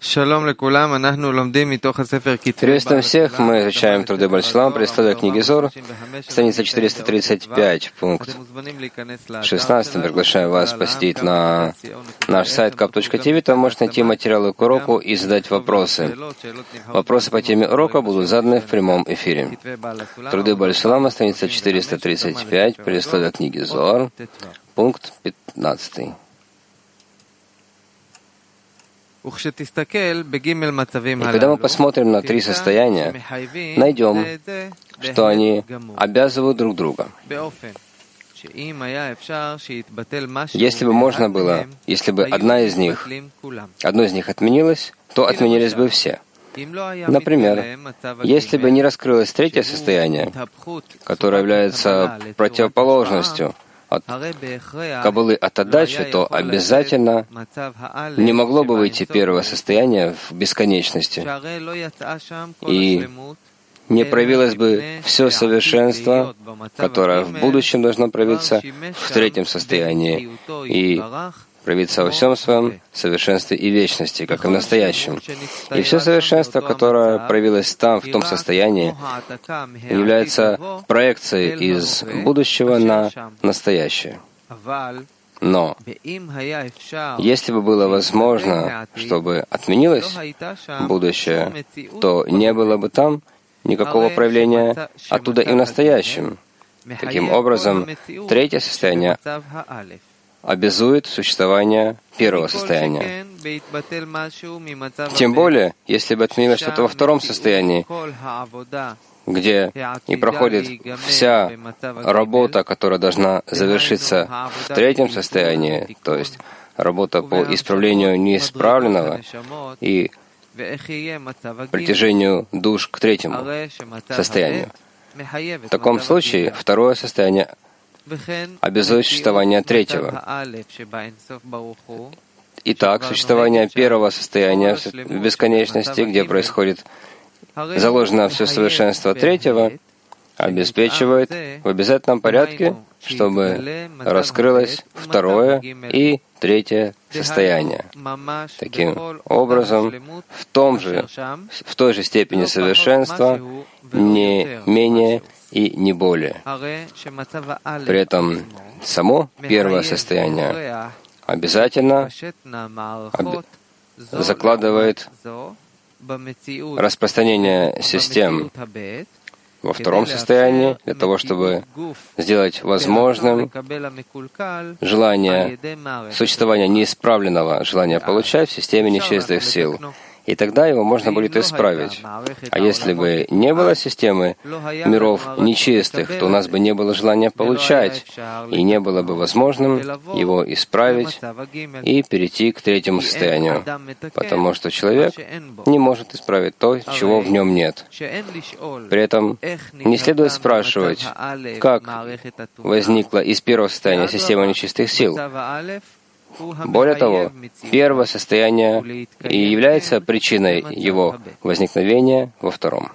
Приветствуем всех. Мы изучаем труды Бааль Сулам, предисловие книги Зор, страница 435, пункт 16. Приглашаю вас посетить на наш сайт kap.tv. Там можете найти материалы к уроку и задать вопросы. Вопросы по теме урока будут заданы в прямом эфире. Труды Бааль Сулама, страница 435, предисловие книги Зор, пункт 15. И когда мы посмотрим на три состояния, найдем, что они обязывают друг друга. Если бы можно было, если бы одно из них отменилось, то отменились бы все. Например, если бы не раскрылось третье состояние, которое является противоположностью от кабалы от отдачи, то обязательно не могло бы выйти первое состояние в бесконечности. И не проявилось бы все совершенство, которое в будущем должно проявиться в третьем состоянии и проявиться во всем своем совершенстве и вечности, как и в настоящем. И все совершенство, которое проявилось там, в том состоянии, является проекцией из будущего на настоящее. Но если бы было возможно, чтобы отменилось будущее, то не было бы там никакого проявления оттуда и в настоящем. Таким образом, третье состояние обязует существование первого состояния. Тем более, если бы отменилось что-то во втором состоянии, где и проходит вся работа, которая должна завершиться в третьем состоянии, то есть работа по исправлению неисправленного и притяжению душ к третьему состоянию. В таком случае второе состояние обязует существование третьего. Итак, существование первого состояния в бесконечности, где происходит заложено все совершенство третьего, обеспечивает в обязательном порядке, чтобы раскрылось второе и третье состояние. Таким образом, в той же степени совершенства, не менее и не более. При этом само первое состояние обязательно закладывает распространение систем во втором состоянии для того, чтобы сделать возможным желание существования неисправленного, желания получать в системе нечистых сил. И тогда его можно будет исправить. А если бы не было системы миров нечистых, то у нас бы не было желания получать, и не было бы возможным его исправить и перейти к третьему состоянию, потому что человек не может исправить то, чего в нем нет. При этом не следует спрашивать, как возникла из первого состояния система нечистых сил. Более того, первое состояние и является причиной его возникновения во втором.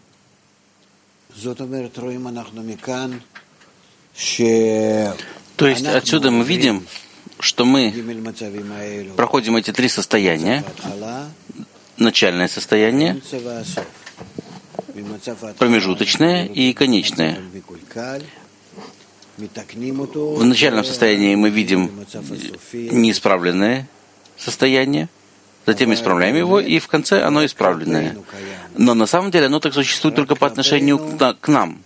То есть отсюда мы видим, что мы проходим эти три состояния: начальное состояние, промежуточное и конечное. В начальном состоянии мы видим неисправленное состояние, затем исправляем его, и в конце оно исправленное. Но на самом деле оно так существует только по отношению к нам.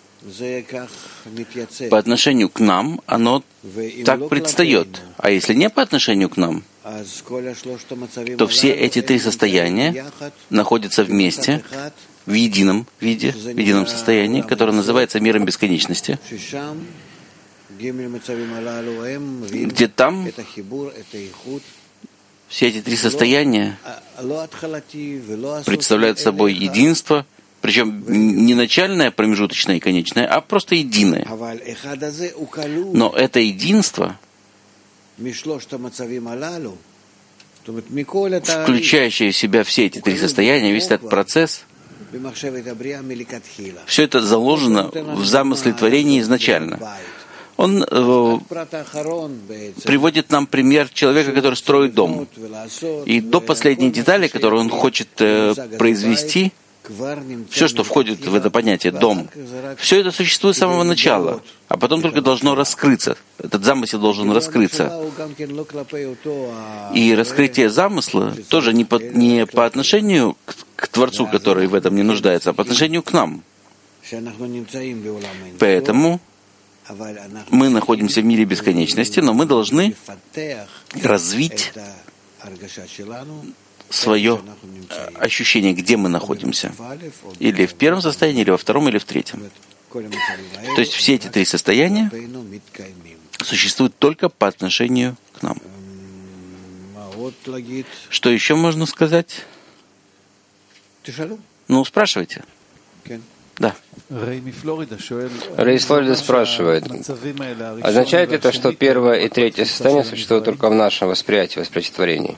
По отношению к нам оно так предстает. А если не по отношению к нам, то все эти три состояния находятся вместе, в едином виде, в едином состоянии, которое называется миром бесконечности, где там все эти три состояния представляют собой единство, причем не начальное, промежуточное и конечное, а просто единое. Но это единство, включающее в себя все эти три состояния, весь этот процесс, все это заложено в замысле творения изначально. Он приводит нам пример человека, который строит дом. И до последней детали, которую он хочет произвести, все, что входит в это понятие «дом», все это существует с самого начала, а потом только должно раскрыться. Этот замысел должен раскрыться. И раскрытие замысла тоже не по отношению к Творцу, который в этом не нуждается, а по отношению к нам. Поэтому мы находимся в мире бесконечности, но мы должны развить свое ощущение, где мы находимся. Или в первом состоянии, или во втором, или в третьем. То есть все эти три состояния существуют только по отношению к нам. Что еще можно сказать? Ну, спрашивайте. Да. Рэй из Флориды спрашивает, означает ли это, что первое и третье состояние существуют только в нашем восприятии творений?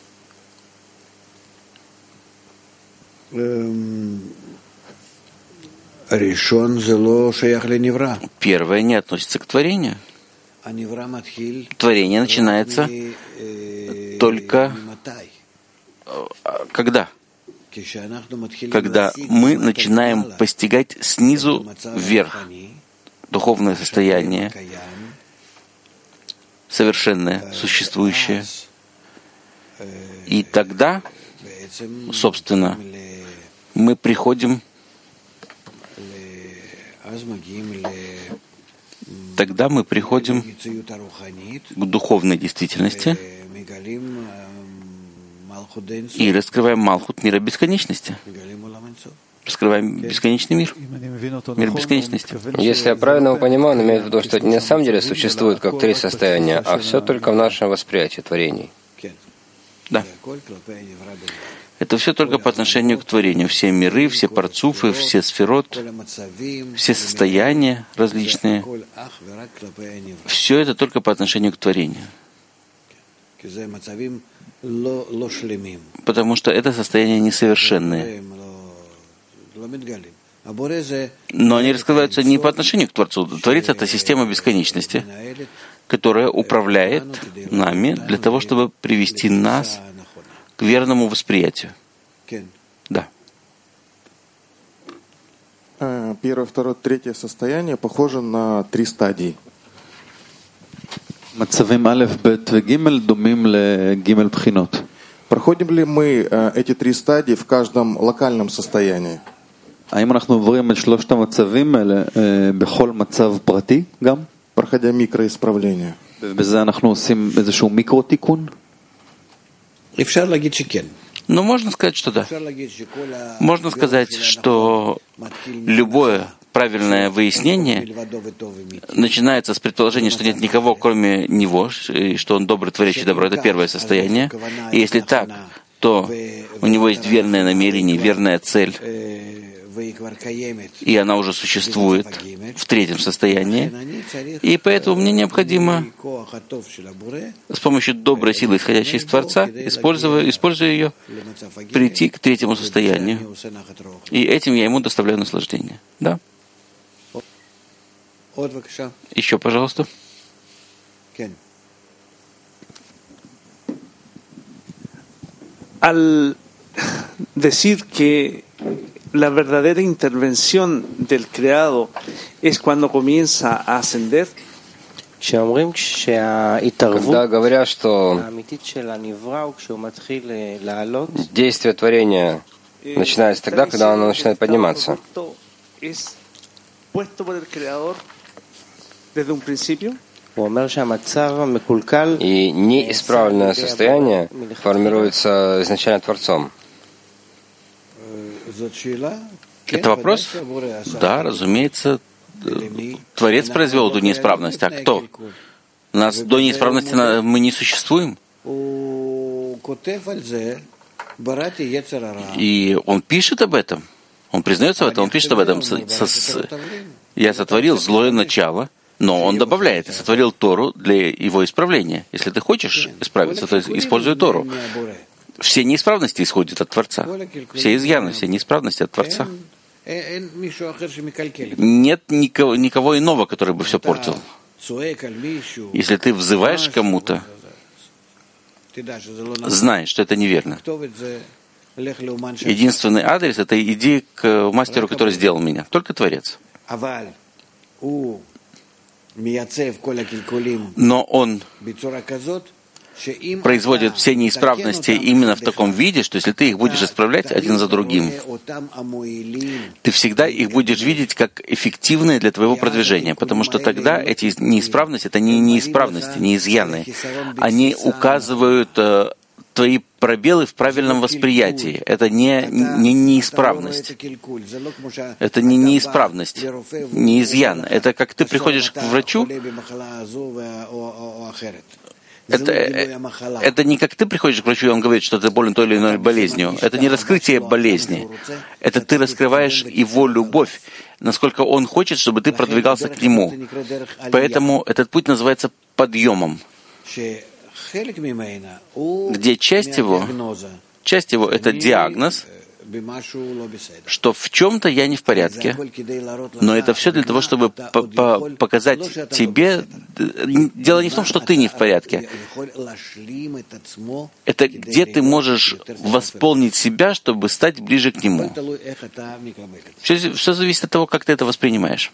Первое не относится к творению. Творение начинается только когда? Когда мы начинаем постигать снизу вверх духовное состояние, совершенное, существующее. И тогда, собственно, мы приходим, к духовной действительности и раскрываем Малхут мира бесконечности. Раскрываем бесконечный мир. Мир бесконечности. Если я правильно его понимаю, он имеет в виду, что это не на самом деле существует как три состояния, а все только в нашем восприятии творений. Да. Это все только по отношению к творению. Все миры, все парцуфы, все сферот, все состояния различные. Все это только по отношению к творению. Потому что это состояния несовершенные. Но они раскрываются не по отношению к Творцу. Творец — это система бесконечности, которая управляет нами для того, чтобы привести нас к верному восприятию. Да. Первое, второе, третье состояние похоже на три стадии. Проходим ли мы эти три стадии в каждом локальном состоянии? Проходя микроисправление. Но можно сказать, что да. Можно сказать, что любое правильное выяснение начинается с предположения, что нет никого, кроме него, и что он добрый, творящий добро. Это первое состояние. И если так, то у него есть верное намерение, верная цель, и она уже существует в третьем состоянии. И поэтому мне необходимо с помощью доброй силы, исходящей из Творца, используя ее, прийти к третьему состоянию. И этим я ему доставляю наслаждение. Да? Еще, пожалуйста. Al decir que la verdadera intervención del creado es cuando comienza a ascender. Когда говорят, что действие творения начинается тогда, когда оно начинает подниматься. И неисправленное состояние формируется изначально Творцом. Это вопрос? Да, разумеется. Творец произвел эту неисправность. А кто? У нас до неисправности мы не существуем. И он пишет об этом. Он признается в этом, он пишет об этом. Я сотворил злое начало, но он добавляет, я сотворил Тору для его исправления. Если ты хочешь исправиться, то используй Тору. Все неисправности исходят от Творца. Все изъяны, все неисправности от Творца. Нет никого иного, который бы все портил. Если ты взываешь кому-то, знай, что это неверно. Единственный адрес — это иди к мастеру, который сделал меня. Только Творец. Но он производит все неисправности именно в таком виде, что если ты их будешь исправлять один за другим, ты всегда их будешь видеть как эффективные для твоего продвижения, потому что тогда эти неисправности — это не неисправности, не изъяны. Они указывают твои пробелы в правильном восприятии. Это не неисправность. Это не неисправность, не изъян. Это как ты приходишь к врачу. Это не как ты приходишь к врачу, и он говорит, что ты болен той или иной болезнью. Это не раскрытие болезни. Это ты раскрываешь его любовь, насколько он хочет, чтобы ты продвигался к нему. Поэтому этот путь называется подъемом, где часть его — это диагноз, что в чем-то я не в порядке, но это все для того, чтобы показать тебе. Дело не в том, что ты не в порядке. Это где ты можешь восполнить себя, чтобы стать ближе к нему. Все зависит от того, как ты это воспринимаешь.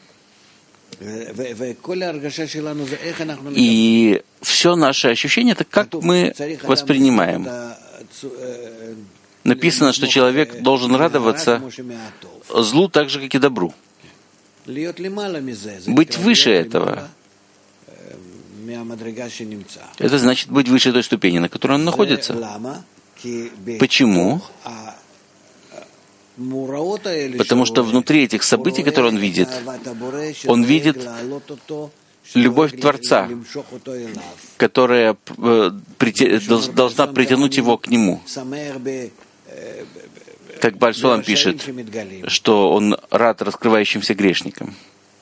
И все наше ощущение — это как мы воспринимаем. Написано, что человек должен радоваться злу так же, как и добру. Быть выше этого — это значит быть выше той ступени, на которой он находится. Почему? Потому что внутри этих событий, которые он видит любовь Творца, которая должна притянуть его к нему. Как Бааль Сулам пишет, что он рад раскрывающимся грешникам.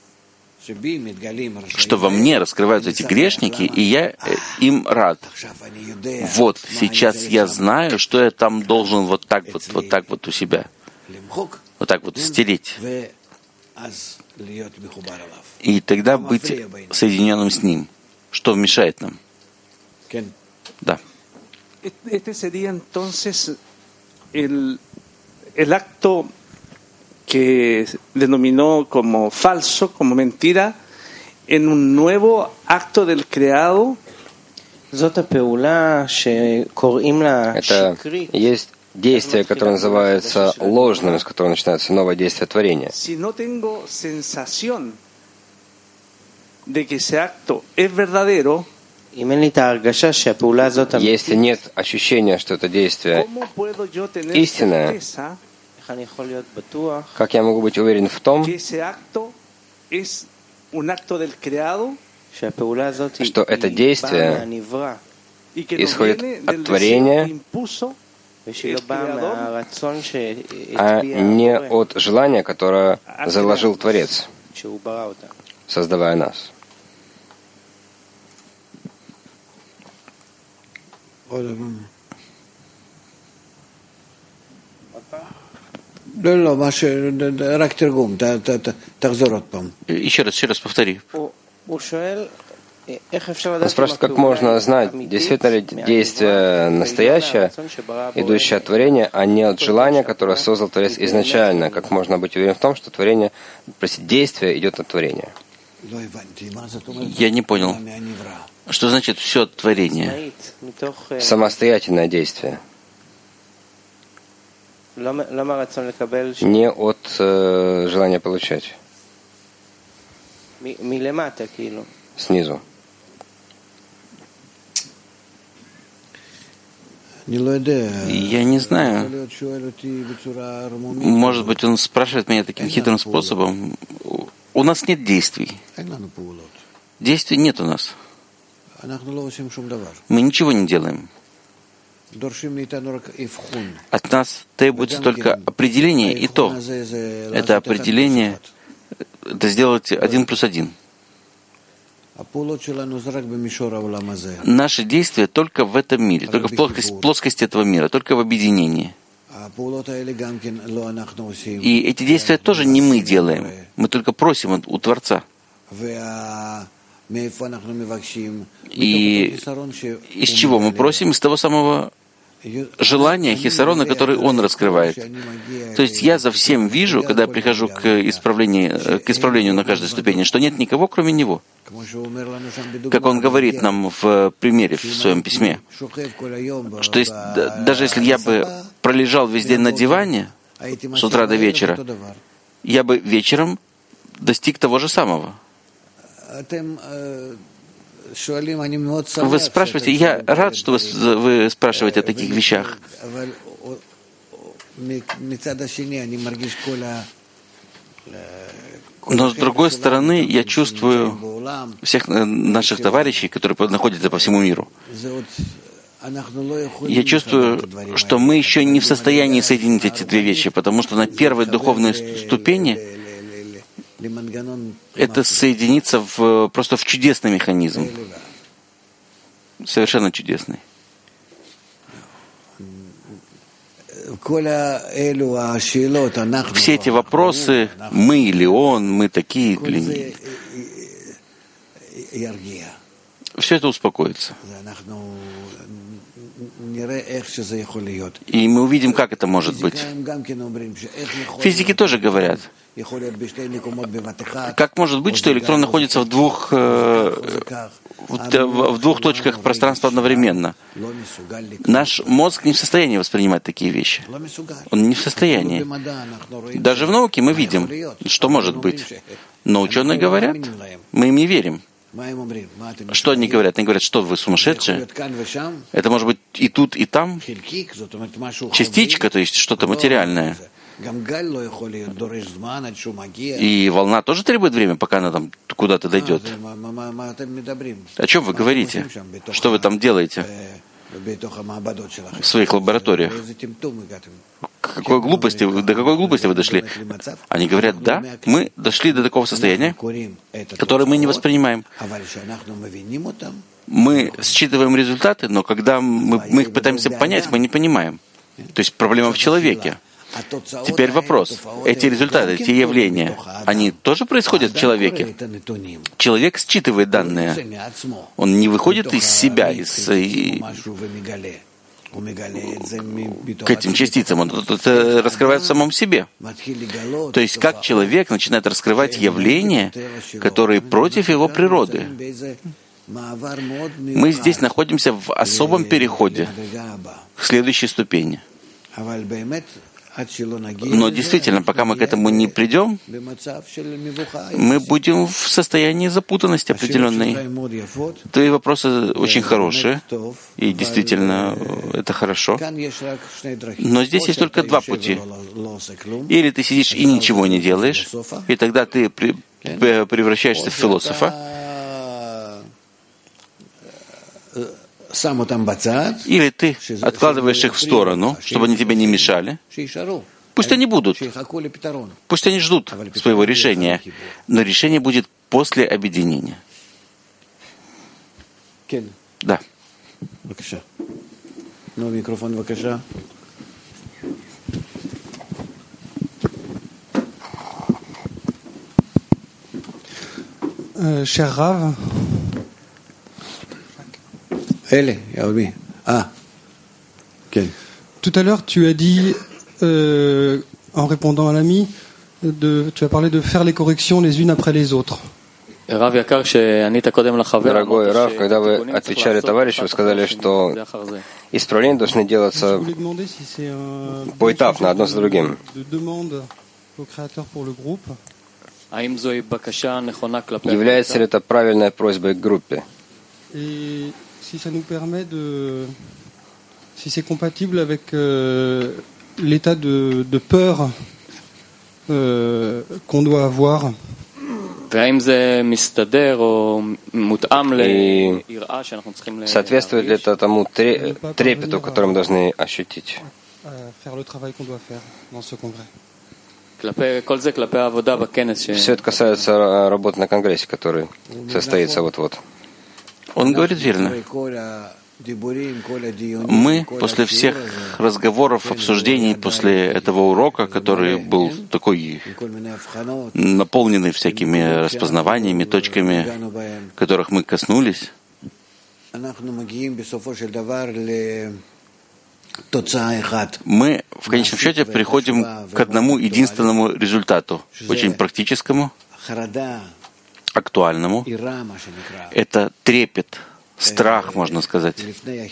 Что во мне раскрываются эти грешники, и я им рад. Вот, сейчас я знаю, что я там должен вот так вот у себя. Вот так вот стереть. И тогда быть соединенным с Ним. Что мешает нам? Да. Este sería entonces el acto que denominó como falso, como mentira, en un nuevo acto del creado. Это есть действие, которое называется ложным, с которого начинается новое действие творения. Si no tengo sensación de que ese acto es verdadero, если нет ощущения, что это действие истинное, как я могу быть уверен в том, что это действие исходит от творения, а не от желания, которое заложил Творец, создавая нас. Еще раз повтори. Он спрашивает, как можно знать, действительно ли действие настоящее, идущее от творения, а не от желания, которое создал Творец изначально. Как можно быть уверен в том, что действие идет от творения? Я не понял. Что значит все творение? Самостоятельное действие. Не от желания получать. Снизу. Я не знаю. Может быть, он спрашивает меня таким хитрым способом. У нас нет действий. Действий нет у нас. Мы ничего не делаем. От нас требуется только определение, и то. Это определение, это сделать 1+1. Наши действия только в этом мире, только в плоскости этого мира, только в объединении. И эти действия тоже не мы делаем. Мы только просим у Творца. И из чего мы просим? Из того самого желания хисарона, который он раскрывает. То есть я за всем вижу, когда я прихожу к исправлению на каждой ступени, что нет никого, кроме него. Как он говорит нам в примере в своем письме, что даже если я бы пролежал весь день на диване с утра до вечера, я бы вечером достиг того же самого. Вы спрашиваете, я рад, что вы спрашиваете о таких вещах. Но с другой стороны, я чувствую всех наших товарищей, которые находятся по всему миру. Я чувствую, что мы еще не в состоянии соединить эти две вещи, потому что на первой духовной ступени это соединится просто в чудесный механизм. Совершенно чудесный. Все эти вопросы, мы или он, мы такие или нет, все это успокоится. И мы увидим, как это может быть. Физики тоже говорят, как может быть, что электрон находится в двух точках пространства одновременно. Наш мозг не в состоянии воспринимать такие вещи. Он не в состоянии. Даже в науке мы видим, что может быть. Но ученые говорят, мы им не верим. Что они говорят? Они говорят, что вы сумасшедшие? Это может быть и тут, и там. Частичка, то есть что-то материальное. И волна тоже требует времени, пока она там куда-то дойдет. О чем вы говорите? Что вы там делаете в своих лабораториях? До какой глупости вы дошли? Они говорят, да, мы дошли до такого состояния, которое мы не воспринимаем. Мы считываем результаты, но когда мы их пытаемся понять, мы не понимаем. То есть проблема в человеке. Теперь вопрос. Эти результаты, эти явления, они тоже происходят в человеке? Человек считывает данные. Он не выходит из себя, к этим частицам. Он это раскрывает в самом себе. То есть как человек начинает раскрывать явления, которые против его природы. Мы здесь находимся в особом переходе к следующей ступени. Но действительно, пока мы к этому не придем, мы будем в состоянии запутанности определенной. Твои вопросы очень хорошие, и действительно это хорошо. Но здесь есть только два пути. Или ты сидишь и ничего не делаешь, и тогда ты превращаешься в философа, или ты откладываешь их в сторону, чтобы они тебе не мешали. Пусть они будут. Пусть они ждут своего решения. Но решение будет после объединения. Да. Cher Rav, tout à l'heure, tu as dit, en répondant à l'ami, tu as parlé de faire les corrections les unes après les autres. Дорогой Рав, когда вы отвечали товарищу, вы сказали, что исправления должны делаться поэтапно, одно за другим. Является ли это правильной просьбой к группе? Si ça nous permet si c'est compatible avec l'état de peur qu'on doit avoir. И соответствует ли это тому трепету, который мы должны ощутить? Faire le travail qu'on doit faire dans ce congrès. Все это касается работы на конгрессе, который состоится вот-вот. Он говорит верно. Мы после всех разговоров, обсуждений, после этого урока, который был такой наполненный всякими распознаваниями, точками, которых мы коснулись, мы в конечном счете приходим к одному единственному результату, очень практическому, актуальному. Это трепет, страх, можно сказать,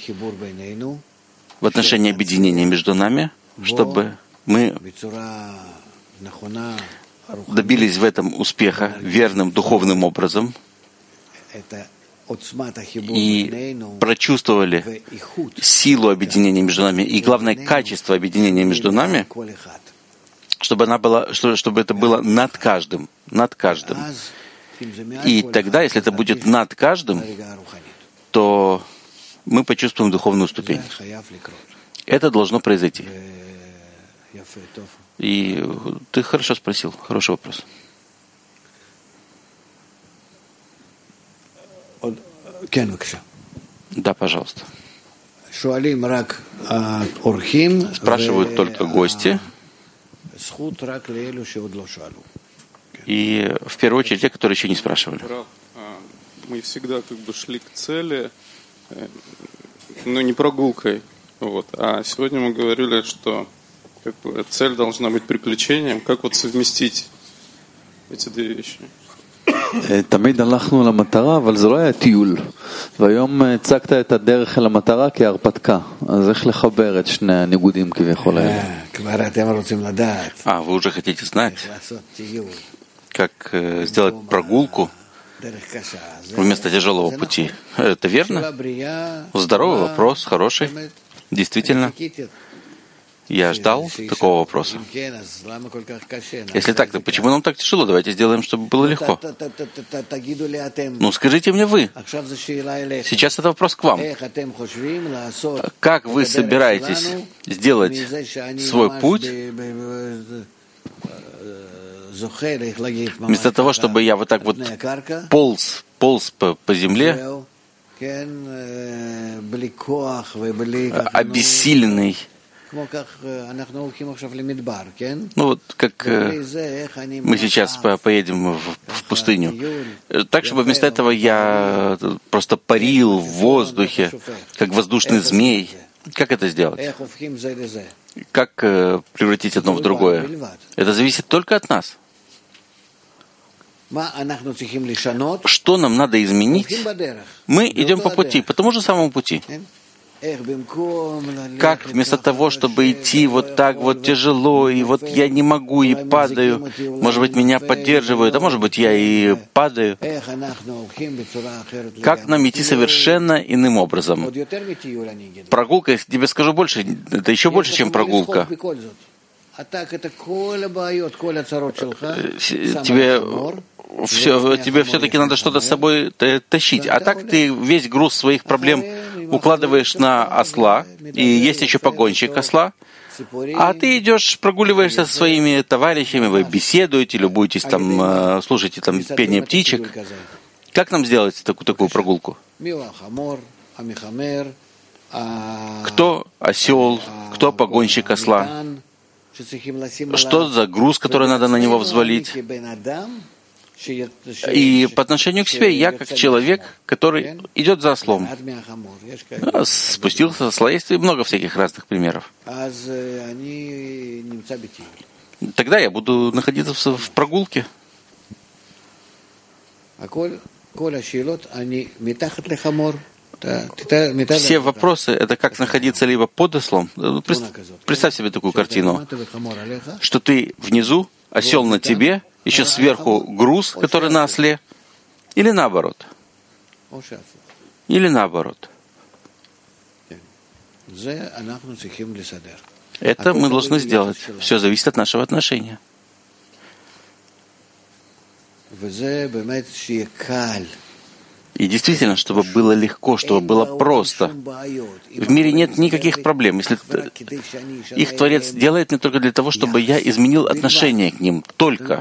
в отношении объединения между нами, чтобы мы добились в этом успеха верным духовным образом и прочувствовали силу объединения между нами и, главное, качество объединения между нами, чтобы это было над каждым. И тогда, если это будет над каждым, то мы почувствуем духовную ступень. Это должно произойти. И ты хорошо спросил, хороший вопрос. Да, пожалуйста. Спрашивают только гости. И в первую очередь те, которые еще не спрашивали. Мы всегда шли к цели, но не прогулкой. А сегодня мы говорили, что цель должна быть приключением. Как совместить эти две вещи? תמיד הלכנו למטרה, אבל זה לא היה טיול. והיום הצגת את הדרך אל המטרה כהרפתקה. אז איך לחבר את שני הניגודים כביכול האלה? כבר אתם רוצים לדעת. Вы уже хотите знать, как сделать прогулку вместо тяжелого пути. Это верно? Здоровый вопрос, хороший. Действительно. Я ждал такого вопроса. Если так, то почему нам так тяжело? Давайте сделаем, чтобы было легко. Скажите мне вы. Сейчас это вопрос к вам. Как вы собираетесь сделать свой путь вместо того, чтобы я вот так полз по земле, обессиленный, как мы сейчас поедем в пустыню. Так, чтобы вместо этого я просто парил в воздухе, как воздушный змей. Как это сделать? Как превратить одно в другое? Это зависит только от нас. Что нам надо изменить? Мы идем по пути, по тому же самому пути. Как вместо того, чтобы идти вот так тяжело, и я не могу, и падаю, может быть, меня поддерживают, а может быть, я и падаю. Как нам идти совершенно иным образом? Прогулка, я тебе скажу больше, это еще больше, чем прогулка. Тебе все-таки надо что-то с собой тащить. А так ты весь груз своих проблем укладываешь на осла, и есть еще погонщик осла, а ты идешь, прогуливаешься со своими товарищами, вы беседуете, любуетесь слушаете пение птичек. Как нам сделать такую прогулку? Кто осел, кто погонщик осла? Что за груз, который надо на него взвалить? И по отношению к себе я как человек, который идет за ослом. Спустился со осла, есть много всяких разных примеров. Тогда я буду находиться в прогулке. Все вопросы — это как находиться либо под ослом. Представь себе такую картину, что ты внизу, осел на тебе, еще сверху груз, который на осле, или наоборот. Или наоборот. Это мы должны сделать. Все зависит от нашего отношения. И действительно, чтобы было легко, чтобы было просто. В мире нет никаких проблем. Если их Творец делает не только для того, чтобы я изменил отношение к ним. Только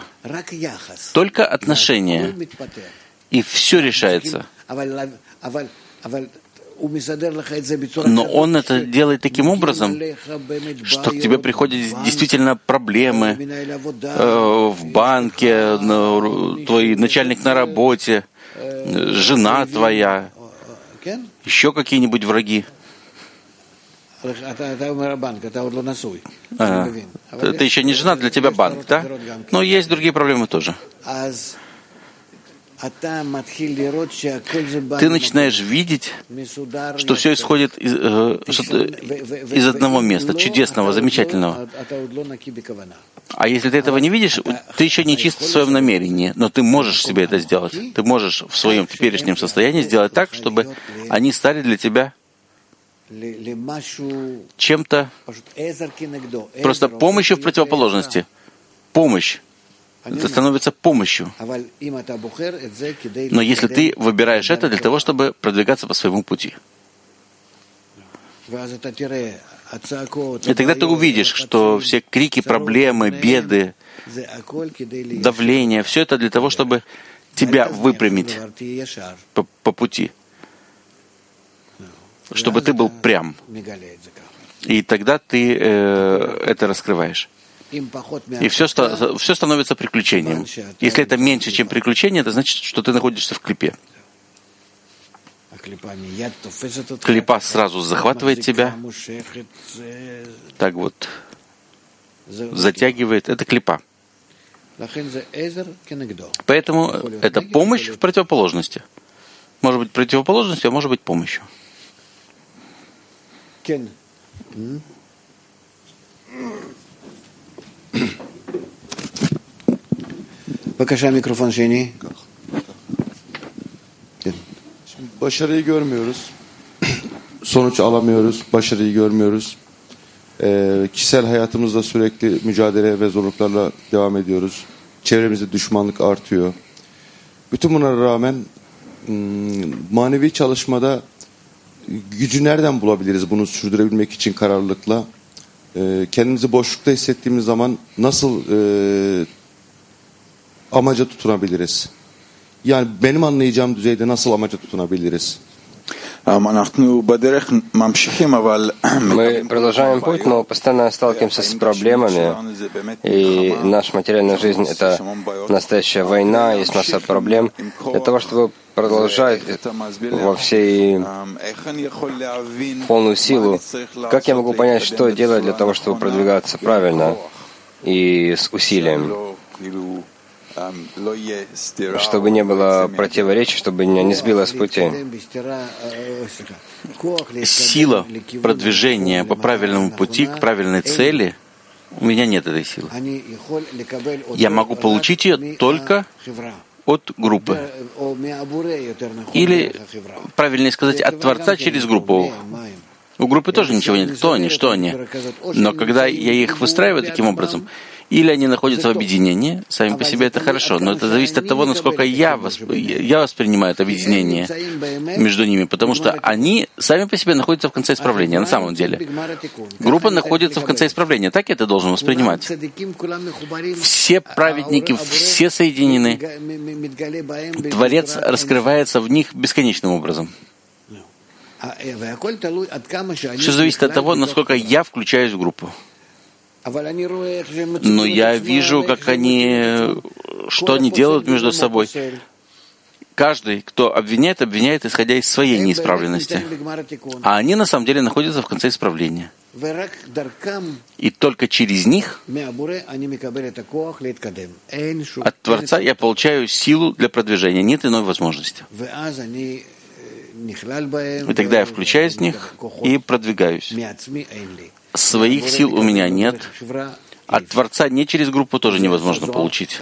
отношение. И все решается. Но он это делает таким образом, что к тебе приходят действительно проблемы в банке, твой начальник на работе, жена твоя, еще какие-нибудь враги. Ты еще не женат, для тебя банк, да? Но есть другие проблемы тоже. Ты начинаешь видеть, что все исходит из одного места, чудесного, замечательного. А если ты этого не видишь, ты еще не чист в своем намерении, но ты можешь себе это сделать. Ты можешь в своем теперешнем состоянии сделать так, чтобы они стали для тебя чем-то, просто помощью в противоположности. Помощь. Это становится помощью. Но если ты выбираешь это для того, чтобы продвигаться по своему пути. И тогда ты увидишь, что все крики, проблемы, беды, давление, все это для того, чтобы тебя выпрямить по пути. Чтобы ты был прям. И тогда ты это раскрываешь. И все становится приключением. Если это меньше, чем приключение, это значит, что ты находишься в клипе. Клипа сразу захватывает тебя, так вот, затягивает. Это клипа. Поэтому это помощь в противоположности. Может быть противоположностью, а может быть помощью. Bakasha mikrofon Şeni. Başarıyı görmüyoruz. Sonuç alamıyoruz. Başarıyı görmüyoruz. Kişisel hayatımızda sürekli mücadele ve zorluklarla devam ediyoruz. Çevremizde düşmanlık artıyor. Bütün bunlara rağmen manevi çalışmada gücü nereden bulabiliriz bunu sürdürebilmek için kararlılıkla? Kendimizi boşlukta hissettiğimiz zaman nasıl amaca tutunabiliriz? Yani benim anlayacağım düzeyde nasıl amaca tutunabiliriz? Мы продолжаем путь, но постоянно сталкиваемся с проблемами, и наша материальная жизнь — это настоящая война, есть масса проблем. Для того, чтобы продолжать во всей полную силу, как я могу понять, что делать для того, чтобы продвигаться правильно и с усилием? Чтобы не было противоречий, чтобы меня не сбило с пути. Сила продвижения по правильному пути, к правильной цели, у меня нет этой силы. Я могу получить ее только от группы. Или, правильнее сказать, от Творца через группу. У группы тоже ничего нет. Кто они, что они? Но когда я их выстраиваю таким образом, или они находятся в объединении, сами по себе это хорошо, но это зависит от того, насколько я воспринимаю это объединение между ними, потому что они сами по себе находятся в конце исправления, на самом деле. Группа находится в конце исправления, так я это должен воспринимать. Все праведники, все соединены, Творец раскрывается в них бесконечным образом. Все зависит от того, насколько я включаюсь в группу. Но я вижу, как что они делают между собой. Каждый, кто обвиняет, исходя из своей неисправленности. А они на самом деле находятся в конце исправления. И только через них от Творца я получаю силу для продвижения. Нет иной возможности. И тогда я включаюсь в них и продвигаюсь. Своих сил у меня нет. От Творца не через группу тоже невозможно получить.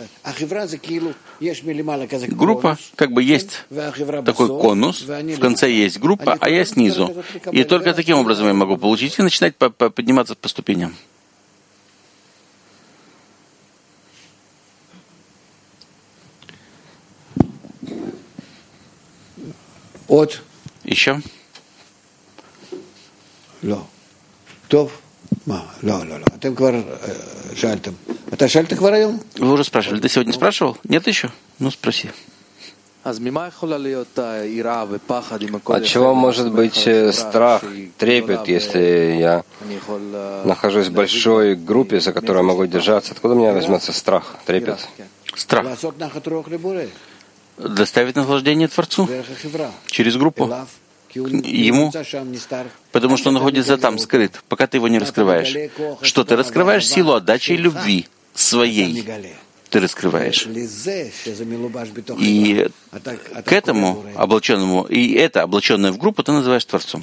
Группа, как бы есть такой конус, в конце есть группа, а я снизу. И только таким образом я могу получить и начинать подниматься по ступеням. Еще? Вы уже спрашивали. Ты сегодня спрашивал? Нет еще? Ну, спроси. От чего может быть страх, трепет, если я нахожусь в большой группе, за которой я могу держаться? Откуда у меня возьмется страх, трепет? Страх. Доставить наслаждение Творцу через группу. Ему, потому что он находится там, скрыт, пока ты его не раскрываешь. Что ты раскрываешь? Силу отдачи и любви своей. Ты раскрываешь. И к этому облаченному, и это облаченное в группу ты называешь Творцом.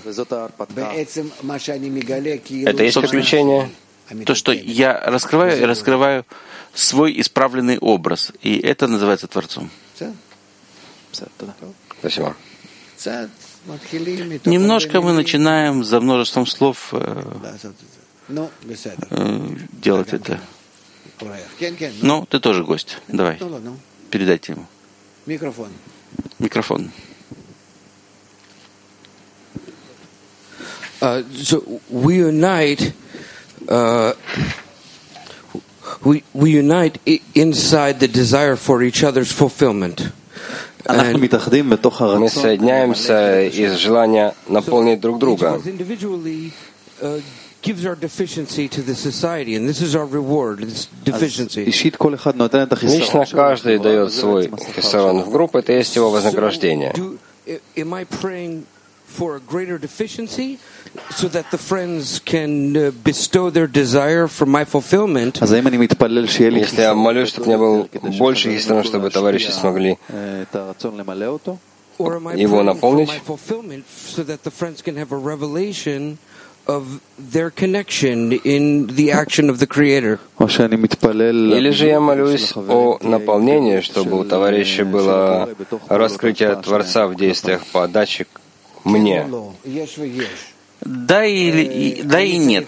Это есть приключение? То, что я раскрываю свой исправленный образ. И это называется Творцом. Спасибо. Немножко мы начинаем за множеством слов делать это. Ну, ты тоже гость. Давай. Передайте ему. Микрофон. So we unite inside the desire for each other's fulfillment. Мы соединяемся из желания наполнить друг друга. Gives our deficiency to the society, and this is our reward, this deficiency. Лично каждый дает свой хисарон в группу, это есть его вознаграждение. Am I praying for a greater deficiency so that the friends can bestow their desire for my fulfillment? Если я молюсь, чтобы мне был больше хисарон, чтобы товарищи смогли его наполнить, so that the friends can have a revelation of their connection in the action of the Creator. Или же я молюсь о наполнении, чтобы у товарища было раскрытие Творца в действиях по отдаче мне. Да и нет.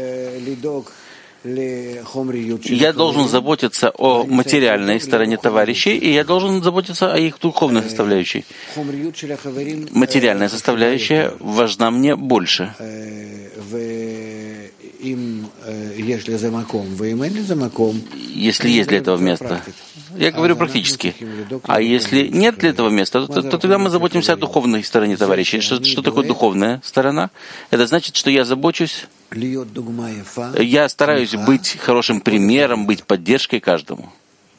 Я должен заботиться о материальной стороне товарищей, и я должен заботиться о их духовной составляющей. Материальная составляющая важна мне больше. Если есть для этого место. Я говорю практически. А если нет для этого места, то тогда мы заботимся о духовной стороне товарищей. Что такое духовная сторона? Это значит, что я забочусь, я стараюсь быть хорошим примером, быть поддержкой каждому.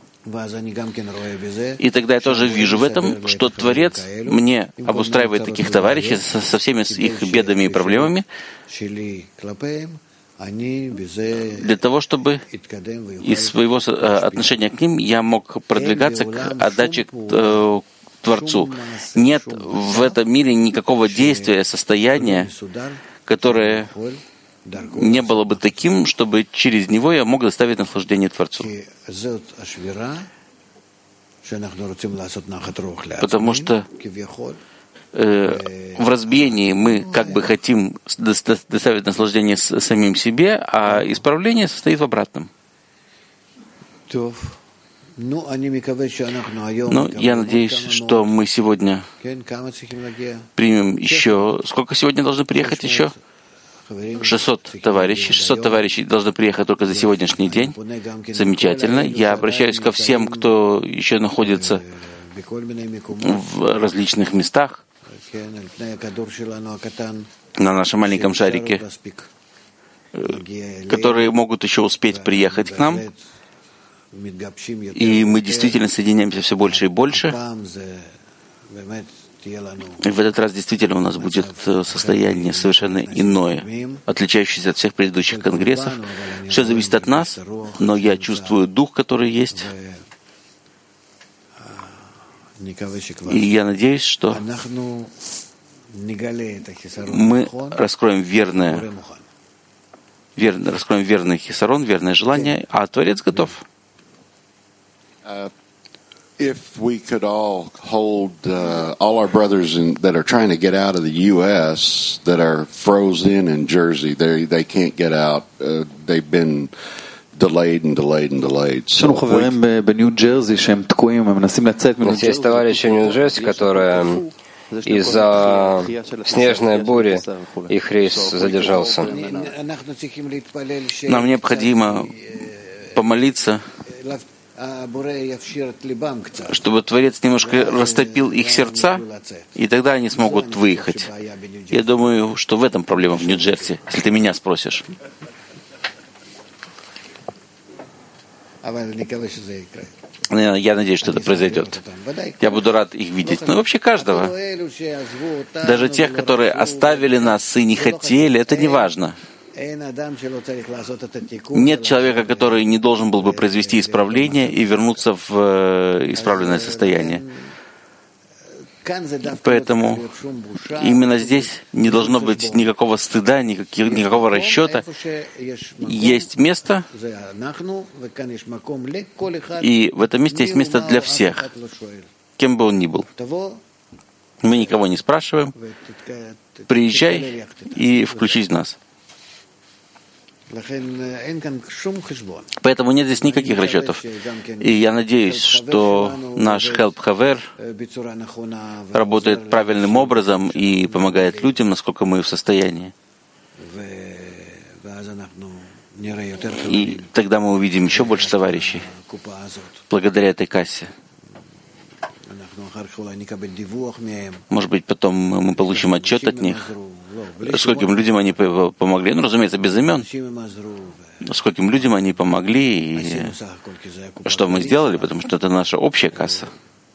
И тогда я тоже вижу в этом, что Творец мне обустраивает таких товарищей со всеми их бедами и проблемами, для того, чтобы из своего отношения к ним я мог продвигаться к отдаче к Творцу. Нет в этом мире никакого действия, состояния, которое не было бы таким, чтобы через него я мог доставить наслаждение Творцу. Потому что в разбиении мы как бы хотим доставить наслаждение самим себе, а исправление состоит в обратном. Но я надеюсь, что мы сегодня примем еще... Сколько сегодня должны приехать еще? 600 товарищей. 600 товарищей должны приехать только за сегодняшний день. Замечательно. Я обращаюсь ко всем, кто еще находится в различных местах на нашем маленьком шарике, которые могут еще успеть приехать к нам. И мы действительно соединяемся все больше и больше. И в этот раз действительно у нас будет состояние совершенно иное, отличающееся от всех предыдущих конгрессов. Все зависит от нас, но я чувствую дух, который есть. И я надеюсь, что мы раскроем верный хисарон, верное желание, а Творец готов. If we could all hold all our brothers that are trying to get out of the U.S. that are frozen in Jersey, they can't get out. They've been delayed and delayed and delayed. So есть товарищи в Нью-Джерси, которые из-за снежной бури их рейс задержался. Нам необходимо помолиться чтобы Творец немножко растопил их сердца, и тогда они смогут выехать. Я думаю, что в этом проблема в Нью-Джерси, если ты меня спросишь. Я надеюсь, что это произойдет. Я буду рад их видеть. Но вообще каждого. Даже тех, которые оставили нас и не хотели, это не важно. Нет человека, который не должен был бы произвести исправление и вернуться в исправленное состояние. Поэтому именно здесь не должно быть никакого стыда, никакого расчета. Есть место, и в этом месте есть место для всех, кем бы он ни был. Мы никого не спрашиваем. Приезжай и включись в нас. Поэтому нет здесь никаких расчетов. И я надеюсь, что наш Help Haver работает правильным образом и помогает людям, насколько мы в состоянии. И тогда мы увидим еще больше товарищей благодаря этой кассе. Может быть, потом мы получим отчет от них, скольким людям они помогли. Ну, разумеется, без имен. Скольким людям они помогли и что мы сделали, потому что это наша общая касса.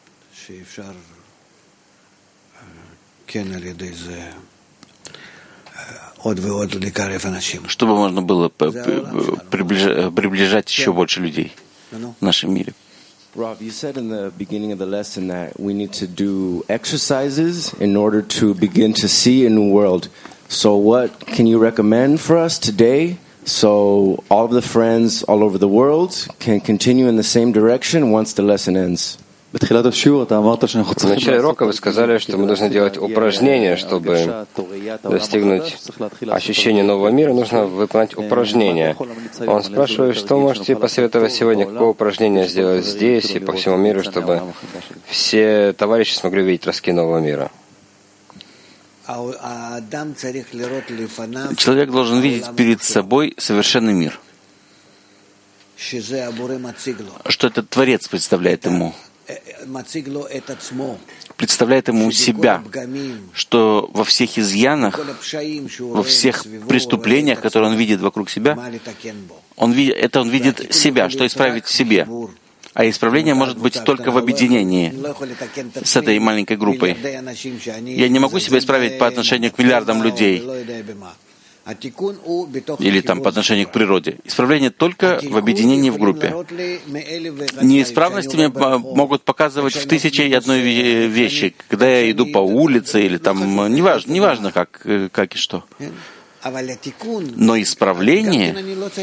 Чтобы можно было приближать еще больше людей в нашем мире. Rav, you said in the beginning of the lesson that we need to do exercises in order to begin to see a new world. So what can you recommend for us today so all of the friends all over the world can continue in the same direction once the lesson ends? В начале урока вы сказали, что мы должны делать упражнения, чтобы достигнуть ощущения нового мира, нужно выполнять упражнения. Он спрашивает, что можете посоветовать сегодня, какое упражнение сделать здесь и по всему миру, чтобы все товарищи смогли увидеть ростки нового мира. Человек должен видеть перед собой совершенный мир, что этот Творец представляет ему. Представляет ему себя, что во всех изъянах, во всех преступлениях, которые он видит вокруг себя, он видит себя, что исправить в себе. А исправление может быть только в объединении с этой маленькой группой. Я не могу себя исправить по отношению к миллиардам людей или по отношению к природе. Исправление только в объединении в группе. Неисправности мне могут показывать в 1001 вещи, когда я иду по улице или неважно как и что. Но исправление,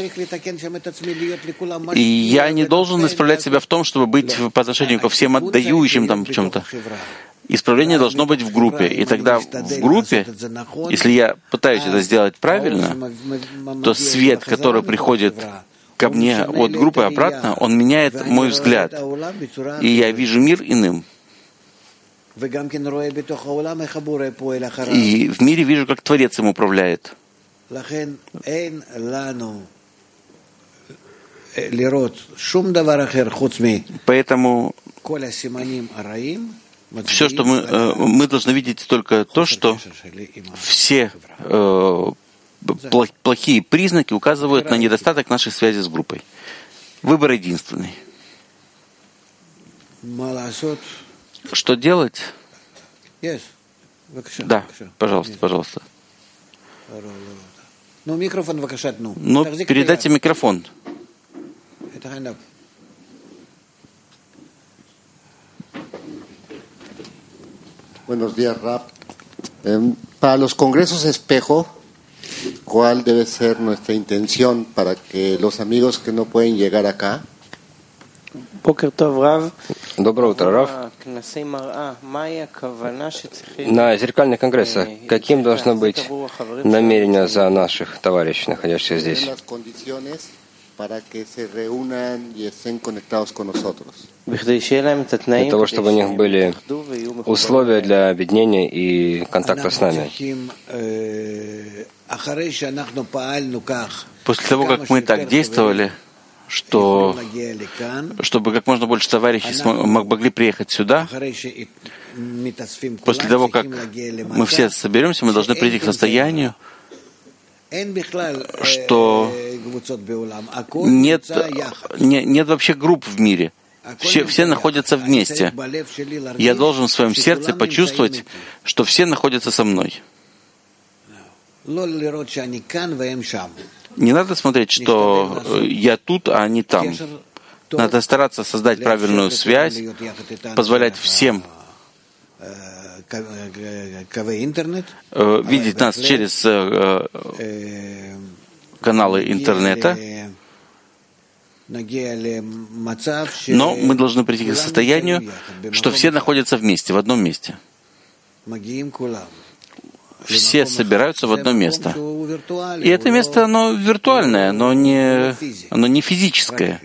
и я не должен исправлять себя в том, чтобы быть по отношению ко всем отдающим в чем-то. Исправление должно быть в группе. И тогда в группе, если я пытаюсь это сделать правильно, то свет, который приходит ко мне от группы обратно, он меняет мой взгляд. И я вижу мир иным. И в мире вижу, как Творец им управляет. Поэтому все, что мы должны видеть, только то, что все плохие признаки указывают на недостаток нашей связи с группой. Выбор единственный. Что делать? Да, пожалуйста. Передайте микрофон. Buenos días, Rab. Para los congresos espejo, ¿cuál debe ser nuestra intención para que los amigos que no pueden llegar acá? Доброе утро, Рав. На зеркальных конгрессах каким должно быть намерение за наших товарищей, находящихся здесь? Для того, чтобы у них были условия для объединения и контакта с нами. После того, как мы так действовали, чтобы как можно больше товарищей могли приехать сюда. После того, как мы все соберемся, мы должны прийти к состоянию, что нет вообще групп в мире. Все находятся вместе. Я должен в своем сердце почувствовать, что все находятся со мной. Не надо смотреть, что я тут, а они там. Надо стараться создать правильную связь, позволять всем видеть нас через каналы интернета. Но мы должны прийти к состоянию, что все находятся вместе, в одном месте. Все собираются в одно место. И это место, оно виртуальное, оно не физическое.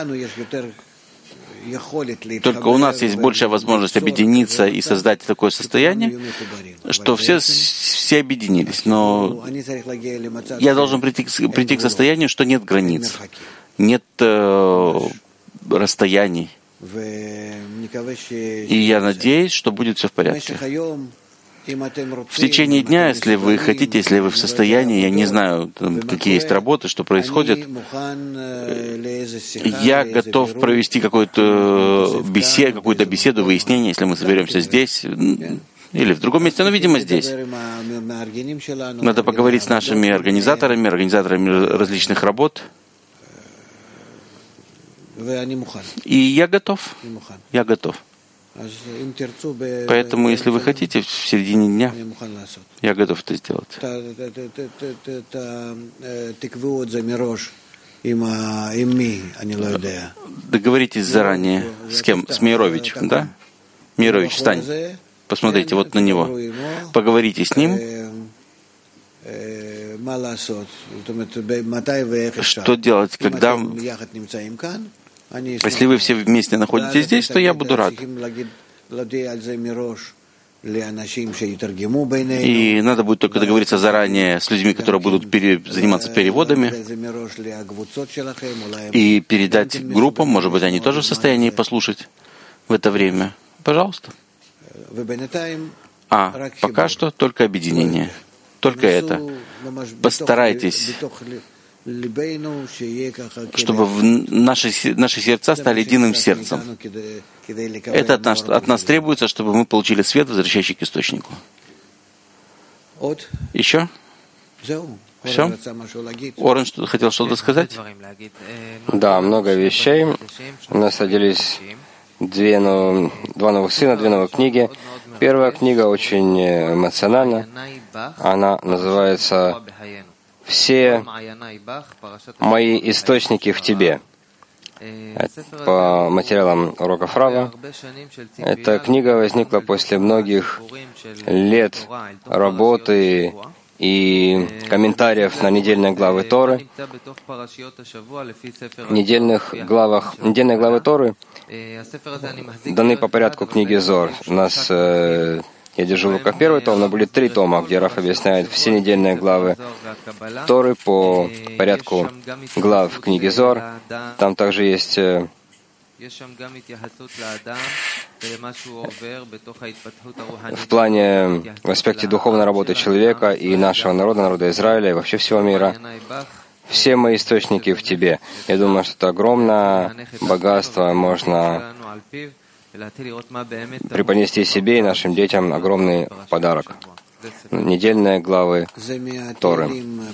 Только у нас есть большая возможность объединиться и создать такое состояние, что все объединились. Но я должен прийти к состоянию, что нет границ, нет расстояний. И я надеюсь, что будет все в порядке. В течение дня, если вы хотите, если вы в состоянии, я не знаю, какие есть работы, что происходит, я готов провести какую-то беседу, выяснение, если мы соберемся здесь или в другом месте, но, видимо, здесь. Надо поговорить с нашими организаторами различных работ. И я готов. Поэтому, если вы хотите, в середине дня, я готов это сделать. Договоритесь заранее. С кем? С Мейровичем, да? Мейрович, встань. Посмотрите вот на него. Поговорите с ним. Что делать, когда... Если вы все вместе находитесь здесь, то я буду рад. И надо будет только договориться заранее с людьми, которые будут заниматься переводами, и передать группам, может быть, они тоже в состоянии послушать в это время. Пожалуйста. А пока что только объединение. Только это. Постарайтесь, чтобы наши сердца стали единым сердцем. Это от нас требуется, чтобы мы получили свет, возвращающий к источнику. Еще? Все? Орен хотел что-то сказать? Да, много вещей. У нас родились два новых сына, 2 новые книги. Первая книга очень эмоциональна. Она называется «Все мои источники в тебе». По материалам уроков Рава. Эта книга возникла после многих лет работы и комментариев на недельные главы Торы. Недельные главы Торы даны по порядку книги Зор. У нас я держу в руках первый том, но будет 3 тома, где Рав объясняет все недельные главы Торы по порядку глав книги Зор. Там также есть в плане, в аспекте духовной работы человека и нашего народа Израиля, и вообще всего мира. Все мои источники в тебе. Я думаю, что это огромное богатство, можно преподнести себе и нашим детям огромный подарок. Недельные главы Торы.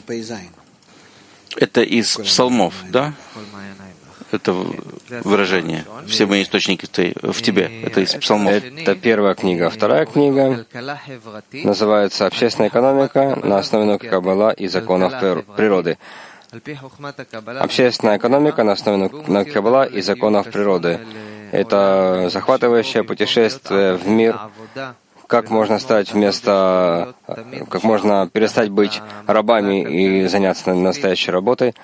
Это из псалмов, да? Это выражение. Все мои источники в тебе. Это из псалмов. Это первая книга. Вторая книга называется «Общественная экономика на основе науки Каббала и законов природы». Общественная экономика на основе науки Каббала и законов природы. Это захватывающее путешествие в мир, как можно перестать быть рабами и заняться настоящей работой.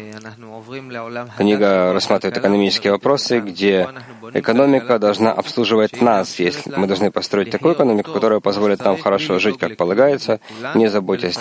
Книга рассматривает экономические вопросы, где экономика должна обслуживать нас. Если мы должны построить такую экономику, которая позволит нам хорошо жить, как полагается, не заботясь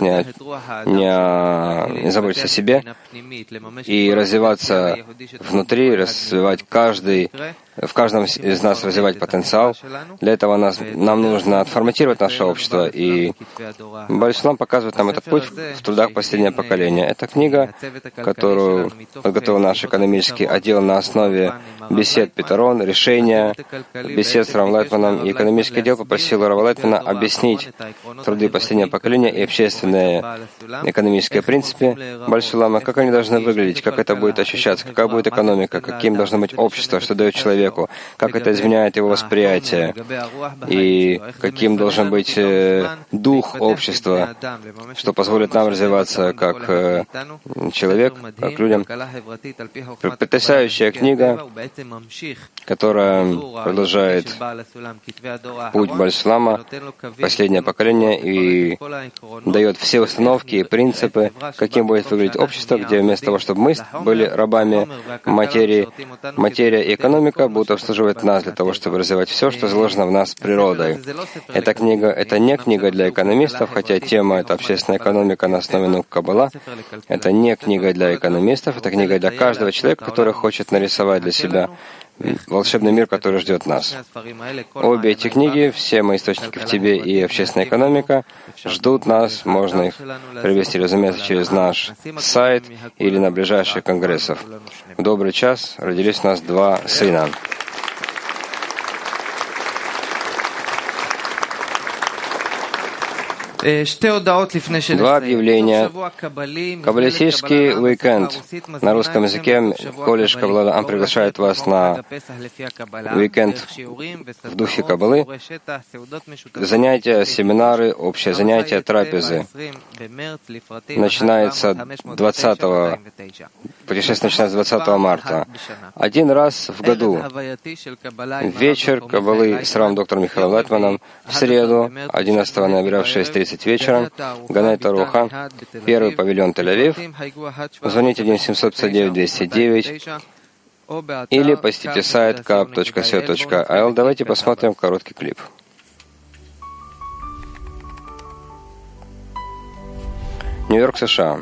о себе, и развиваться внутри, развивать в каждом из нас развивать потенциал. Для этого нам нужно отформатировать наше общество. И Баль-Шулам показывает нам этот путь в трудах последнего поколения. Это книга, которую подготовил наш экономический отдел на основе бесед Питарон, решения, бесед с Равом Лайтманом. И экономический отдел попросил Рава Лайтмана объяснить труды последнего поколения и общественные экономические принципы Баль-Шулама, как они должны выглядеть, как это будет ощущаться, какая будет экономика, каким должно быть общество, что дает человеку, как это изменяет его восприятие, и каким должен быть дух общества, что позволит нам развиваться как человек, как людям. Потрясающая книга, которая продолжает путь Баль-Шулама, последнее поколение, и дает все установки и принципы, каким будет выглядеть общество, где вместо того, чтобы мы были рабами материи, материя и экономика будут обслуживать нас для того, чтобы развивать все, что заложено в нас природой. Эта книга — это не книга для экономистов, хотя тема — это общественная экономика на основе наук Каббала. Это не книга для экономистов, это книга для каждого человека, который хочет нарисовать для себя волшебный мир, который ждет нас. Обе эти книги, все мои источники в тебе и общественная экономика, ждут нас. Можно их привести, разумеется, через наш сайт или на ближайших конгрессах. В добрый час родились у нас 2 сына. Два объявления. Каббалистический уикенд. На русском языке колледж Каббала Ам приглашает вас на уикенд в духе Каббалы. Занятия, семинары, общее занятие, трапезы. Начинается 20-го. Путешествие начинается 20 марта. Один раз в году. Вечер Каббалы с Равом доктором Михаилом Лайтманом в среду, 11 ноября в 6:30 вечера, Ганей Таруха, первый павильон Тель-Авив. Звоните 1-759-209 или посетите сайт kab.co.il. Давайте посмотрим короткий клип. Нью-Йорк, США.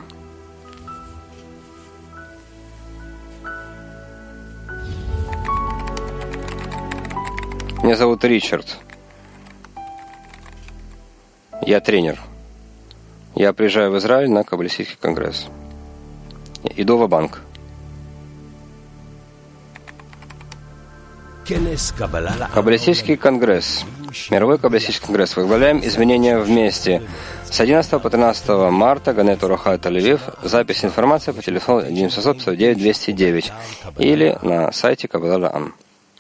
Меня зовут Ричард. Я тренер. Я приезжаю в Израиль на Каббалистический конгресс. Иду в банк. Каббалистический конгресс. Мировой Каббалистический конгресс. Возглавляем изменения вместе. С 11 по 13 марта Ганей Таруха, Тель-Авив. Запись информации по телефону 1-759-209 или на сайте Каббала.ам.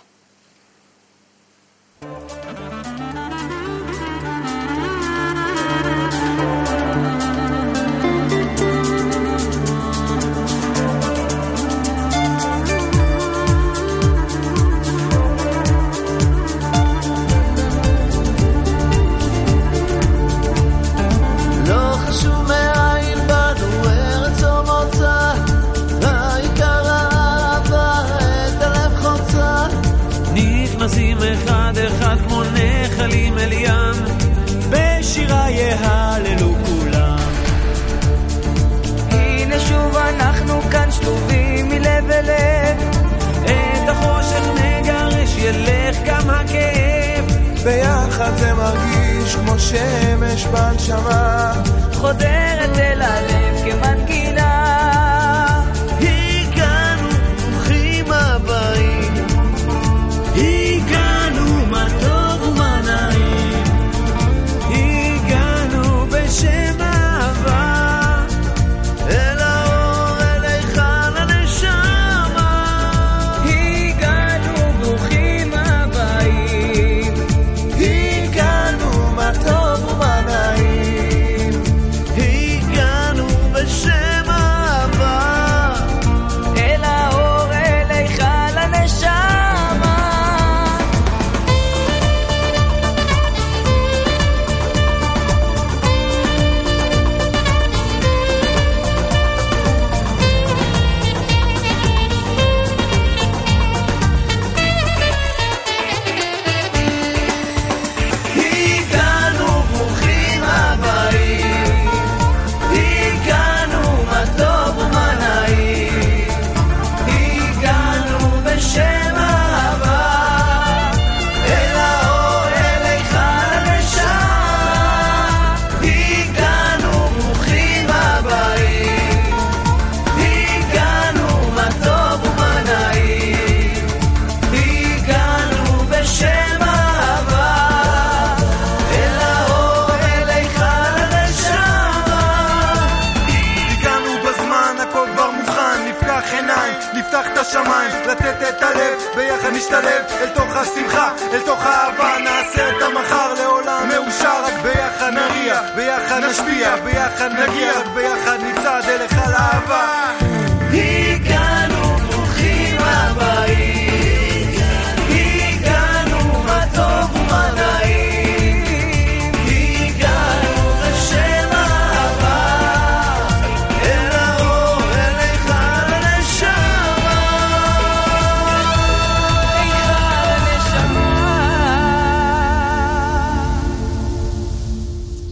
ביחד זה מרגיש כמו שמש בנשמה חודרת אל הלב כמנגינה הגענו ברוכים הבאים הגענו מה טוב ומה נעים הגענו בשם אהבה אל האור אל היכל הנשמה הגענו ברוכים הבאים טוב ומה נעים הגענו בשם לתת את הלב, ביחד נשתלב אל תוך השמחה, אל תוך האהבה, נעשה את המחר לעולם מאושר, רק ביחד נריע, ביחד נשפיע, ביחד נגיע, רק ביחד נצעד אליך לאהבה.